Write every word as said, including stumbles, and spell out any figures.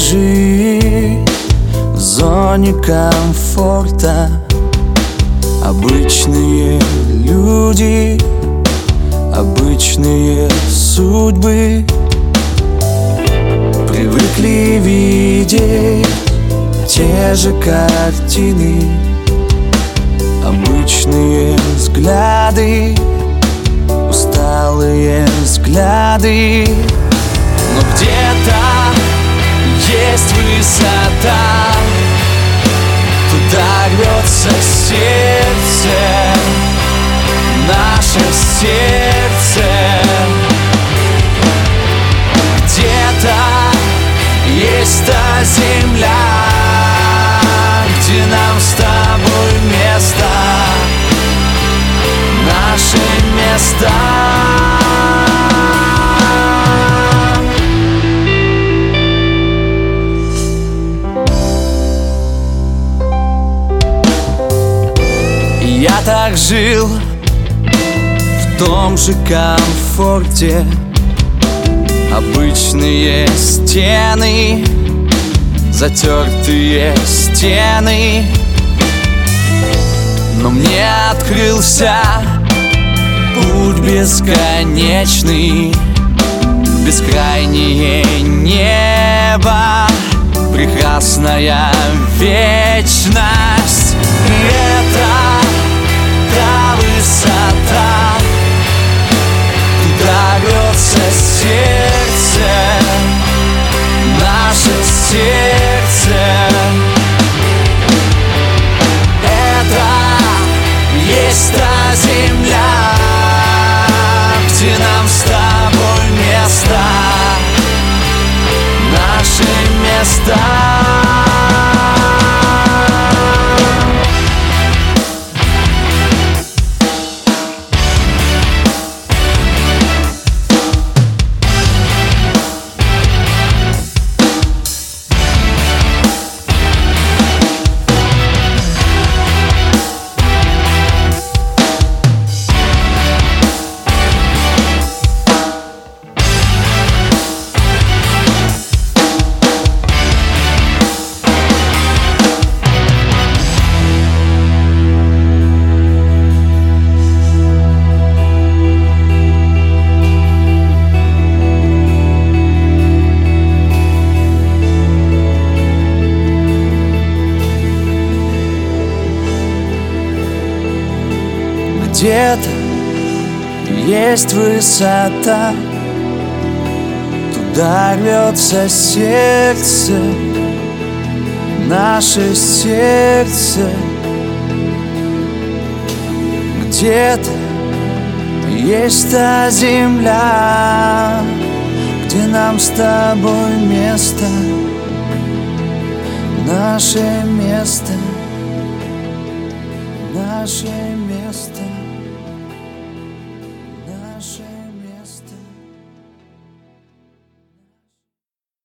жить в зоне комфорта. Обычные люди, обычные судьбы, привыкли видеть те же картины, обычные взгляды, усталые взгляды. Но где-то есть высота, туда рвется сердце, наше сердце. Где-то есть та земля, где нам с тобой место, наше место. Я так жил в том же комфорте. Обычные стены, затертые стены. Но мне открылся путь бесконечный, бескрайнее небо, прекрасная вечность. И это та высота, туда рвется сердце, наше сердце. Это есть та земля, где нам с тобой место, наше место. Где-то есть высота, туда рвется сердце, наше сердце. Где-то есть та земля, где нам с тобой место, наше место, наше место.